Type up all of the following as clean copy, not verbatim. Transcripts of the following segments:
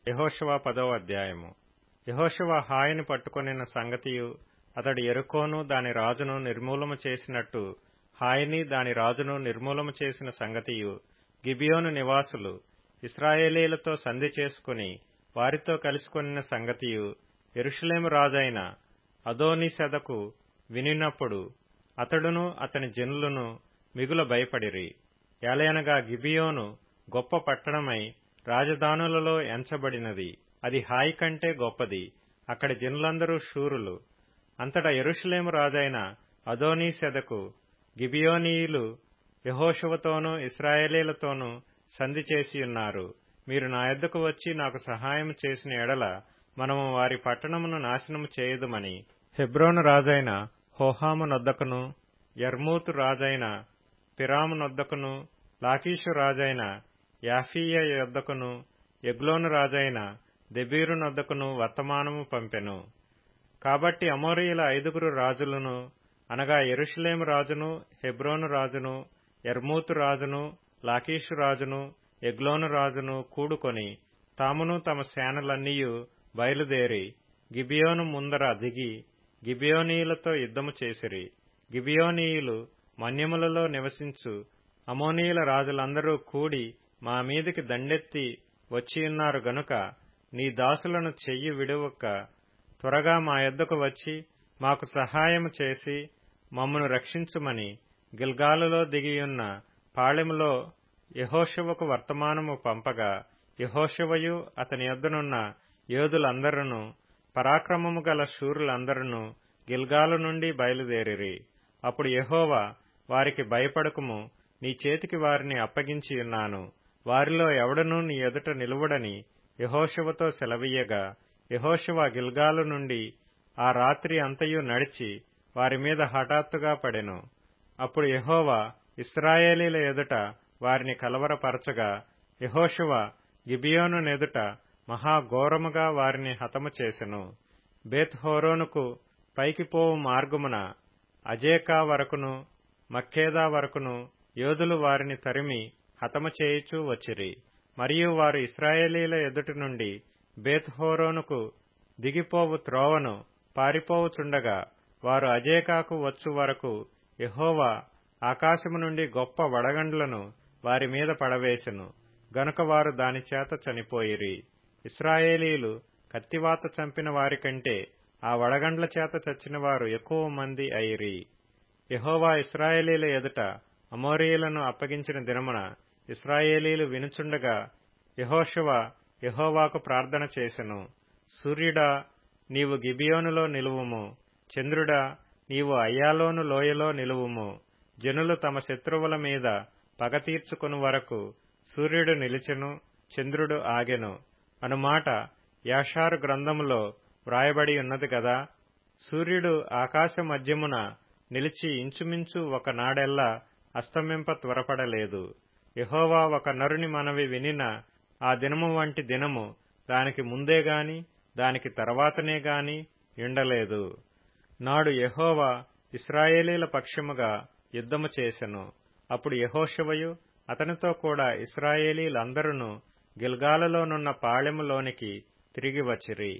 యెహోషువ 10వ అధ్యాయము. యెహోషువ హాయిని పట్టుకొనిన సంగతియు, అతడు యెరికోను దాని రాజును నిర్మూలము చేసినట్టు హాయిని దాని రాజును నిర్మూలము చేసిన సంగతియు, గిబియోను నివాసులు ఇశ్రాయేలీలతో సంధి చేసుకుని వారితో కలుసుకొనిన సంగతియు యెరూషలేము రాజైన అదోనీసెదకు వినినప్పుడు అతడును అతని జనులను మిగుల భయపడిరి. ఏలయనగా గిబియోను గొప్ప పట్టణమై రాజధానులలో ఎంచబడినది. అది హాయి కంటే గొప్పది. అక్కడి జనులందరూ శూరులు. అంతటా యెరూషలేము రాజైన అదోనీసెదకు గిబియోనీయులు యెహోషువతోనూ ఇశ్రాయేలీలతోనూ సంధి చేసియున్నారు. మీరు నా యొద్దకు వచ్చి నాకు సహాయం చేసిన ఎడల మనము వారి పట్టణమును నాశనము చేయుదుమని హెబ్రోను రాజైన హోహాము నొద్దకును, యర్మూతు రాజైన పిరాము నొద్దకును, లాకీషు రాజైన యాఫీయ యొద్దకును, ఎగ్లోను రాజైన దెబీరు నొద్దకును వర్తమానము పంపెను. కాబట్టి అమోరీయుల 5 రాజులను, అనగా యెరూషలేము రాజును, హెబ్రోను రాజును, యర్మూతు రాజును, లాకీషు రాజును, ఎగ్లోను రాజును కూడుకొని తామును తమ సేనలన్నీయు బయలుదేరి గిబియోను ముందర దిగి గిబియోనీయులతో యుద్ధము చేసిరి. గిబియోనీయులు మన్యములలో నివసించు అమోనీయుల రాజులందరూ కూడి మా మీదికి దండెత్తి వచ్చియున్నారు గనుక నీ దాసులను చెయ్యి విడువక త్వరగా మా యొద్దకు వచ్చి మాకు సహాయము చేసి మమ్మను రక్షించుమని గిల్గాలులో దిగియున్న పాళెములో యెహోషువకు వర్తమానము పంపగా, యెహోషువయు అతని యొద్దనున్న యోధులందరూ పరాక్రమము గల శూరులందరూ గిల్గాలు నుండి బయలుదేరిరి. అప్పుడు యెహోవా, వారికి భయపడకుము, నీ చేతికి వారిని అప్పగించియున్నాను, వారిలో ఎవడనూ నీ ఎదుట నిలువడని యెహోషువతో సెలవీయగా, యెహోషువ గిల్గాలు నుండి ఆ రాత్రి అంతయు నడిచి వారి మీద హఠాత్తుగా పడెను. అప్పుడు యెహోవా ఇశ్రాయేలీల ఎదుట వారిని కలవరపరచగా, యెహోషువ గిబియోనునెదుట మహాఘోరముగా వారిని హతము చేసెను. బేత్ హోరోనుకు పైకి పోవు మార్గమున అజేకా వరకును మక్కేదా వరకును యోధులు వారిని తరిమి హతము చేయుచూ వచ్చిరి. మరియు వారు ఇశ్రాయేలీల ఎదుటి నుండి బేత్ హోరోనుకు దిగిపోవు త్రోవను పారిపోవుచుండగా, వారు అజేకాకు వచ్చు వరకు యెహోవా ఆకాశము నుండి గొప్ప వడగండ్లను వారి మీద పడవేసెను. గనుక వారు దానిచేత చనిపోయిరి. ఇశ్రాయేలీలు కత్తివాత చంపిన వారికంటే ఆ వడగండ్ల చేత చచ్చిన వారు ఎక్కువ మంది అయిరి. యెహోవా ఇశ్రాయేలీల ఎదుట అమోరీయులను అప్పగించిన దినమున ఇశ్రాయేలీలు వినుచుండగా యెహోషువ యెహోవాకు ప్రార్థన చేసెను. సూర్యుడా, నీవు గిబియోనులో నిలువుము. చంద్రుడా, నీవు అయ్యాలోను లోయలో నిలువుము. జనులు తమ శత్రువుల మీద పగ తీర్చుకొను వరకు సూర్యుడు నిలిచెను, చంద్రుడు ఆగెను అనుమాట యాషారు గ్రంథములో వ్రాయబడి ఉన్నది గదా. సూర్యుడు ఆకాశ మధ్యమున నిలిచి ఇంచుమించు ఒక నాడెల్లా అస్తమింప త్వరపడలేదు. యెహోవా ఒక నరుని మనవి వినిన ఆ దినము వంటి దినము దానికి ముందేగాని దానికి తర్వాతనే గాని యుండలేదు. నాడు యెహోవా ఇశ్రాయేలీల పక్షముగా యుద్ధము చేసెను. అప్పుడు యెహోషువయు అతనితో కూడా ఇశ్రాయేలీలందరూ గిల్గాలులోనున్న పాళెములోనికి తిరిగి వచ్చిరి.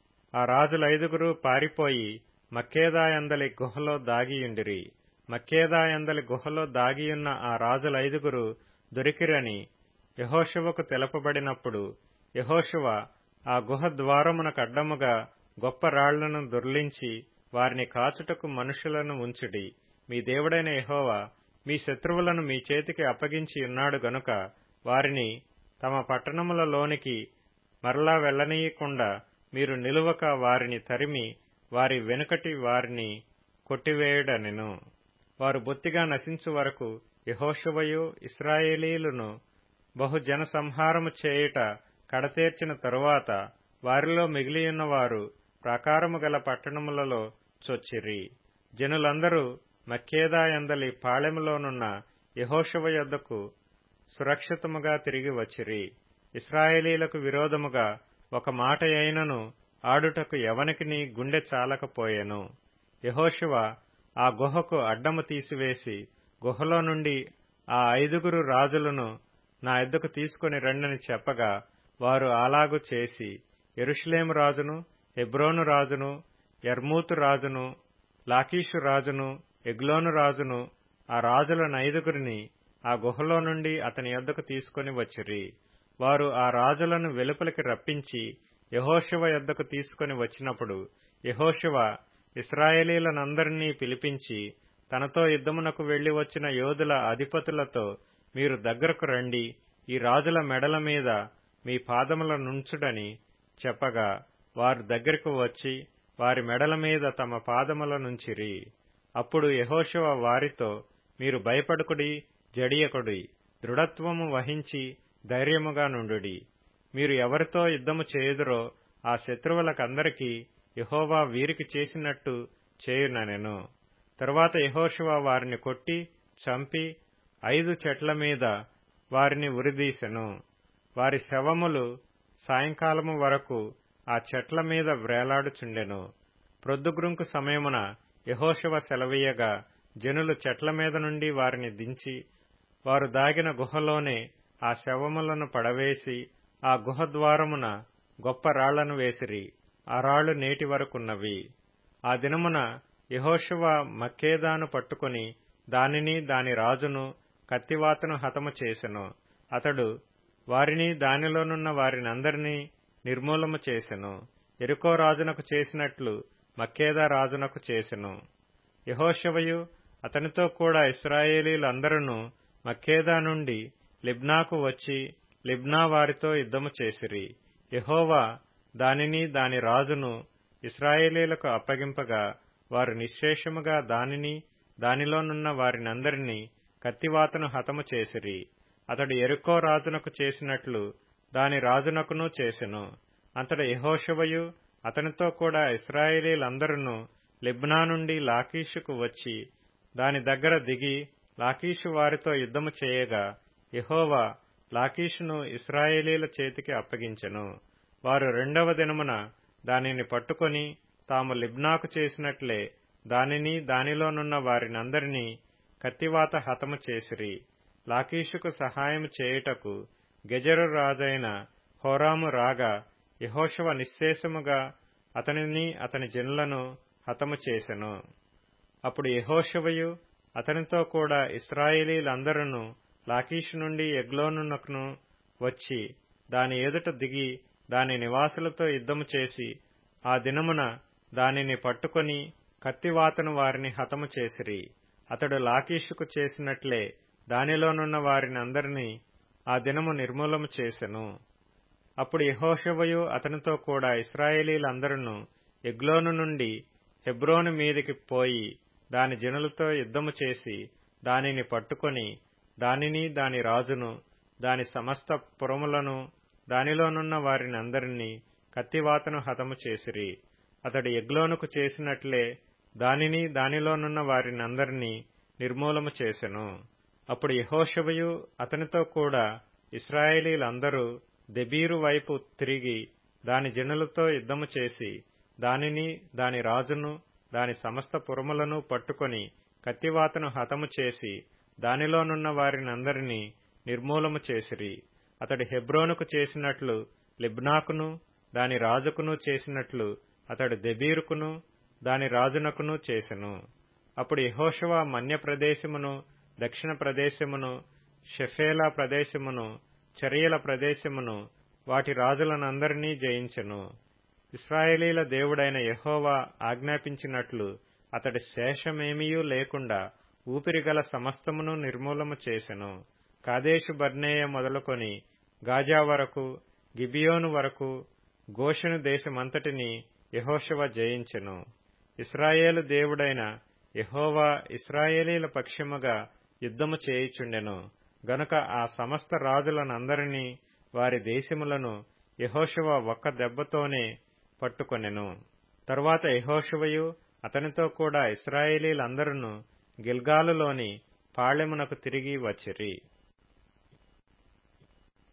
ఆ రాజుల5 పారిపోయి మక్కేదాయందలి గుహలో దాగియుండిరి. మక్కేదాయందలి గుహలో దాగియున్న ఆ రాజుల5 దొరికిరని యెహోషువకు తెలుపబడినప్పుడు యెహోషువ ఆ గుహ ద్వారమునకడ్డముగా గొప్ప రాళ్లను దొర్లించి వారిని కాచుటకు మనుషులను ఉంచుడి. మీ దేవుడైన యెహోవా మీ శత్రువులను మీ చేతికి అప్పగించియున్నాడు గనుక వారిని తమ పట్టణములలోనికి మరలా వెళ్లనీయకుండా మీరు నిలువక వారిని తరిమి వారి వెనుకటి వారిని కొట్టివేయుడనెను. వారు బొత్తిగా నశించు వరకు యెహోషువయు ఇశ్రాయేలీయులను బహుజన సంహారము చేయుట కడతేర్చిన తరువాత వారిలో మిగిలియున్న వారు ప్రాకారము గల పట్టణములలో చొచ్చిరి. జనులందరూ మక్కేదాయందలి పాళెములోనున్న యెహోషువ యొద్దకు సురక్షితముగా తిరిగి వచ్చిరి. ఇశ్రాయేలీలకు విరోధముగా ఒక మాట అయినను ఆడుటకు ఎవనికిని గుండె చాలకపోయెను. యెహోషువ ఆ గుహకు అడ్డము తీసివేసి గుహలో నుండి ఆ 5 రాజులను నా యొద్దకు తీసుకుని రండని చెప్పగా వారు అలాగు చేసి యెరూషలేము రాజును, హెబ్రోను రాజును, యర్మూతు రాజును, లాకీషు రాజును, ఎగ్లోను రాజును, ఆ రాజుల 5 ఆ గుహలో నుండి అతని యొద్దకు తీసుకొని వచ్చిరి. వారు ఆ రాజులను వెలుపలికి రప్పించి యెహోషువ యొద్దకు తీసుకొని వచ్చినప్పుడు యెహోషువ ఇశ్రాయేలీయులనందరినీ పిలిపించి తనతో యుద్ధమునకు వెళ్లి వచ్చిన యోధుల అధిపతులతో, మీరు దగ్గరకు రండి, ఈ రాజుల మెడల మీద మీ పాదములనుంచుడని చెప్పగా వారు దగ్గరకు వచ్చి వారి మెడల మీద తమ పాదములనుంచిరి. అప్పుడు యెహోషువ వారితో, మీరు భయపడకుడి, జడియకుడి, దృఢత్వము వహించి ధైర్యముగా నుండుడి. మీరు ఎవరితో యుద్ధము చేయుదురో ఆ శత్రువులకందరికీ యెహోవా వీరికి చేసినట్టు చేయుననెను. తరువాత యెహోషువ వారిని కొట్టి చంపి 5 చెట్ల మీద వారిని ఉరిదీసెను. వారి శవములు సాయంకాలము వరకు ఆ చెట్ల మీద వ్రేలాడుచుండెను. ప్రొద్దుగ్రుంకు సమయమున యెహోషువ సెలవీయగా జనులు చెట్ల మీద నుండి వారిని దించి వారు దాగిన గుహలోనే ఆ శవములను పడవేసి ఆ గుహ ద్వారమున గొప్ప రాళ్లను వేసిరి. ఆ రాళ్లు నేటి వరకున్నవి. ఆ దినమున యెహోషువ మక్కేదాను పట్టుకుని దానిని దాని రాజును కత్తివాతను హతము చేసెను. అతడు వారిని దానిలోనున్న వారినందరినీ నిర్మూలము చేసెను. యెరికో రాజునకు చేసినట్లు మక్కేదా రాజునకు చేసెను. యెహోషువయు అతనితో కూడా ఇశ్రాయేలీయులందరూ మక్కేదా నుండి లిబ్నాకు వచ్చి లిబ్నా వారితో యుద్ధము చేసిరి. యెహోవా దానిని దాని రాజును ఇశ్రాయేలీయులకు అప్పగింపగా వారు నిశ్శేషముగా దానిని దానిలోనున్న వారినందరినీ కత్తివాతను హతము చేసిరి. అతడు యెరికో రాజునకు చేసినట్లు దాని రాజునకును చేసెను. అంతట యెహోషువయు అతనితో కూడా ఇశ్రాయేలీయులందరూ లిబ్నా నుండి లాకీషుకు వచ్చి దాని దగ్గర దిగి లాకీషు వారితో యుద్ధము చేయగా యెహోవా లాకీషును ఇశ్రాయేలీయుల చేతికి అప్పగించెను. వారు 2వ దినమున దానిని పట్టుకొని తాము లిబ్నాకు చేసినట్లే దానిని దానిలోనున్న వారినందరినీ కత్తివాత హతము చేసిరి. లాకీషుకు సహాయము చేయుటకు గెజెరు రాజైన హోరాము రాగా యెహోషువ నిశ్శేషముగా అతనిని అతని జనులను హతము చేసెను. అప్పుడు యెహోషువయు అతనితో కూడా ఇశ్రాయేలీయులందరూ లాకీషు నుండి ఎగ్లోనునకు వచ్చి దాని ఎదుట దిగి దాని నివాసులతో యుద్ధము చేసి ఆ దినమున దానిని పట్టుకొని కత్తివాతను వారిని హతము చేసిరి. అతడు లాకీషుకు చేసినట్లే దానిలోనున్న వారినందరినీ ఆ దినము నిర్మూలము చేసెను. అప్పుడు యెహోషువయు అతనితో కూడా ఇశ్రాయేలీయులందరూ ఎగ్లోను నుండి హెబ్రోను మీదికి పోయి దాని జనులతో యుద్ధము చేసి దానిని పట్టుకొని దానిని దాని రాజును దాని సమస్త పురములను దానిలోనున్న వారినందరినీ కత్తివాతను హతము చేసిరి. అతడు ఎగ్లోనుకు చేసినట్లే దానిని దానిలోనున్న వారినందరినీ నిర్మూలము చేసెను. అప్పుడు యెహోషువయు అతనితో కూడా ఇశ్రాయేలీయులందరూ దెబీరు వైపు తిరిగి దాని జనులతో యుద్ధము చేసి దానిని దాని రాజును దాని సమస్త పురములను పట్టుకొని కత్తివాతను హతము చేసి దానిలోనున్న వారినందరినీ నిర్మూలము చేసిరి. అతడు హెబ్రోనుకు చేసినట్లు లిబ్నాకును దాని రాజుకును చేసినట్లు అతడు దెబీరుకును దాని రాజునకును చేసెను. అప్పుడు యెహోషువ మన్య ప్రదేశమును, దక్షిణ ప్రదేశమును, షెఫేలా ప్రదేశమును, చరియల ప్రదేశమును, వాటి రాజులనందరినీ జయించెను. ఇశ్రాయేలీయుల దేవుడైన యెహోవా ఆజ్ఞాపించినట్లు అతడి శేషమేమీయూ లేకుండా ఊపిరిగల సమస్తమును నిర్మూలము చేసెను. కాదేషు బర్నేయ మొదలుకొని గాజా వరకు, గిబియోను వరకు, గోషెను దేశమంతటినీ యెహోషువ జయించెను. ఇశ్రాయేలు దేవుడైన యెహోవా ఇశ్రాయేలీయుల పక్షముగా యుద్ధము చేయుచుండెను గనుక ఆ సమస్త రాజులనందరినీ వారి దేశములను యెహోషువ ఒక్క దెబ్బతోనే పట్టుకొనెను. తరువాత యెహోషువయు అతనితో కూడా ఇశ్రాయేలీయులందరూ గిల్గాలులోని పాళెమునకు తిరిగి వచ్చిరి.